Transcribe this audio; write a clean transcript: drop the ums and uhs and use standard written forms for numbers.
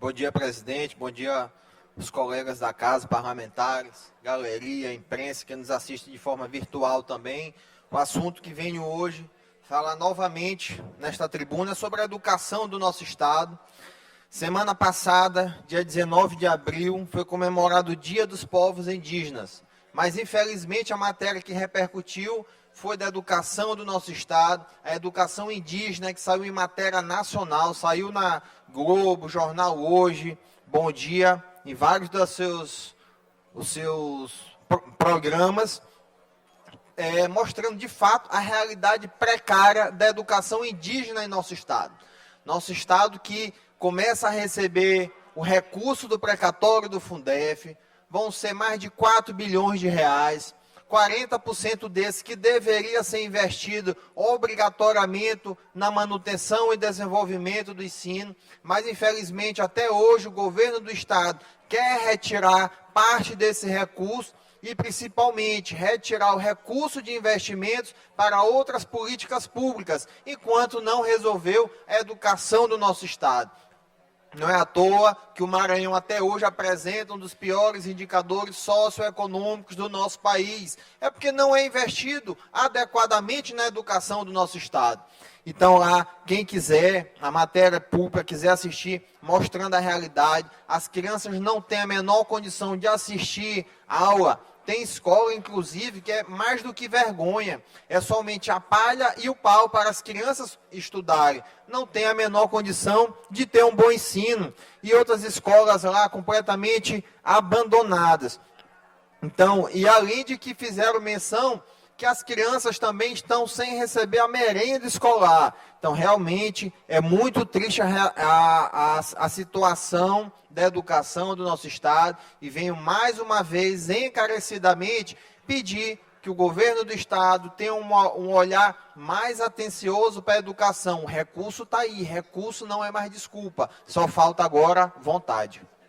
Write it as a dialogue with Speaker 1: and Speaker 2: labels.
Speaker 1: Bom dia, presidente. Bom dia, os colegas da casa, parlamentares, galeria, imprensa que nos assiste de forma virtual também. O assunto que venho hoje falar novamente nesta tribuna é sobre a educação do nosso Estado. Semana passada, dia 19 de abril, foi comemorado o Dia dos Povos Indígenas. Mas, infelizmente, a matéria que repercutiu foi da educação do nosso Estado, a educação indígena, que saiu em matéria nacional, saiu na Globo, Jornal Hoje, Bom Dia, em vários dos seus programas, mostrando, de fato, a realidade precária da educação indígena em nosso Estado. Nosso Estado que começa a receber o recurso do precatório do Fundef, vão ser mais de 4 bilhões de reais, 40% desse que deveria ser investido obrigatoriamente na manutenção e desenvolvimento do ensino, mas infelizmente até hoje o governo do Estado quer retirar parte desse recurso e principalmente retirar o recurso de investimentos para outras políticas públicas, enquanto não resolveu a educação do nosso Estado. Não é à toa que o Maranhão até hoje apresenta um dos piores indicadores socioeconômicos do nosso país. É porque não é investido adequadamente na educação do nosso Estado. Então lá, quem quiser, a matéria pública, quiser assistir, mostrando a realidade, as crianças não têm a menor condição de assistir a aula. Tem escola, inclusive, que é mais do que vergonha. É somente a palha e o pau para as crianças estudarem. Não tem a menor condição de ter um bom ensino. E outras escolas lá completamente abandonadas. Então, e além de que fizeram menção que as crianças também estão sem receber a merenda escolar. Então, realmente, é muito triste a situação da educação do nosso Estado e venho mais uma vez, encarecidamente, pedir que o governo do Estado tenha um olhar mais atencioso para a educação. O recurso está aí, recurso não é mais desculpa, só falta agora vontade.